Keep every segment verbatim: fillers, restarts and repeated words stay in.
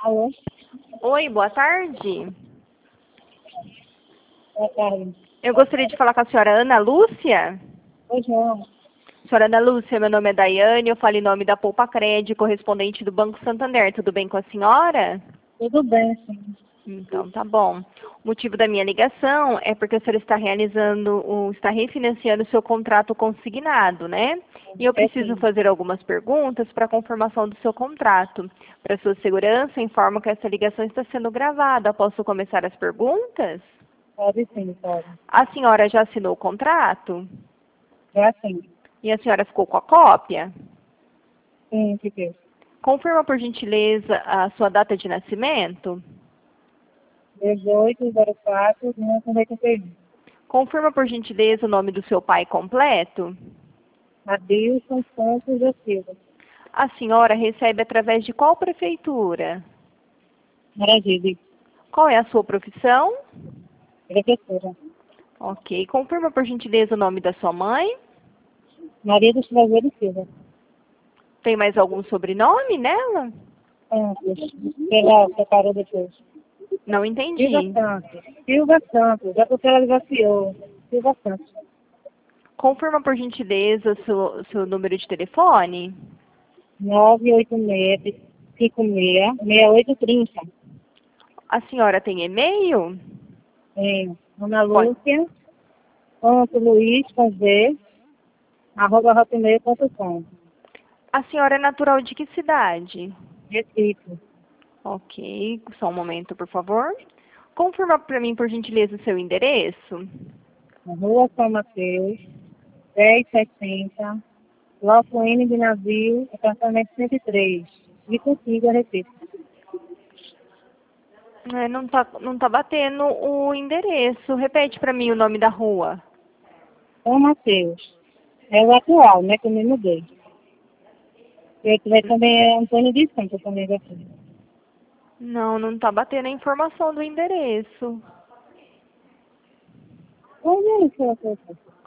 Alô? Oi, boa tarde. Boa tarde. Eu gostaria de falar com a senhora Ana Lúcia. Oi, João. Senhora Ana Lúcia, meu nome é Daiane, eu falo em nome da Poupa Cred, correspondente do Banco Santander. Tudo bem com a senhora? Tudo bem, sim. Então, tá bom. O motivo da minha ligação é porque a senhora está realizando, o- está refinanciando o seu contrato consignado, né? E eu É preciso sim. fazer algumas perguntas para a confirmação do seu contrato. Para sua segurança, informo que essa ligação está sendo gravada. Posso começar as perguntas? Pode sim, pode. A senhora já assinou o contrato? Já sim. E a senhora ficou com a cópia? Sim, fiquei. Confirma, por gentileza, a sua data de nascimento? dezoito zero quatro mil novecentos e oitenta e um. Confirma, por gentileza, o nome do seu pai completo? Adilson Santos da Silva. A senhora recebe através de qual prefeitura? Maravilha. Qual é a sua profissão? Professora. Ok. Confirma, por gentileza, o nome da sua mãe? Maria dos Prazeres Silva. Tem mais algum sobrenome nela? Santos. Sei lá, separou depois. Não Silva entendi. Santos. Silva Santos. Já porque ela divorciou. Silva Santos. Confirma, por gentileza, o seu, seu número de telefone? nove oito seis cinco seis seis oito três zero. A senhora tem e-mail? Tem. Ana Pode. Lúcia. Ponto Luiz com Z. Arroba hotmail ponto com. A senhora é natural de que cidade? Recife. Ok, só um momento, por favor. Confirma para mim, por gentileza, o seu endereço. Rua São Mateus, dez sessenta, Lofoene de Navio, apartamento cento e três. E consigo a Recife. É, não tá, não tá batendo o endereço. Repete para mim o nome da rua. São Mateus. É o atual, né? Que eu me mudei. Eu tiver também é Antônio de Santos também daqui. Não, não tá batendo a informação do endereço. Onde é isso, senhor?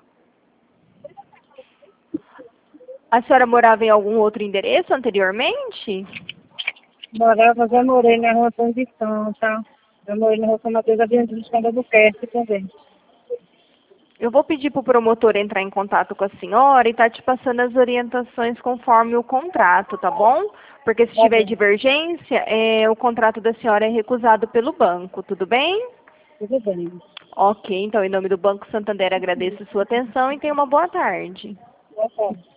A senhora morava em algum outro endereço anteriormente? Morava, já morei na rua São de Santa. Já morei na rua São Mateus, adiante de Escada do Cresce também. Eu vou pedir para o promotor entrar em contato com a senhora e tá te passando as orientações conforme o contrato, tá bom? Porque se Tá tiver bom. divergência, é, o contrato da senhora é recusado pelo banco, tudo bem? Tudo bem. Ok, então em nome do Banco Santander agradeço sua atenção e tenha uma boa tarde. Boa tarde.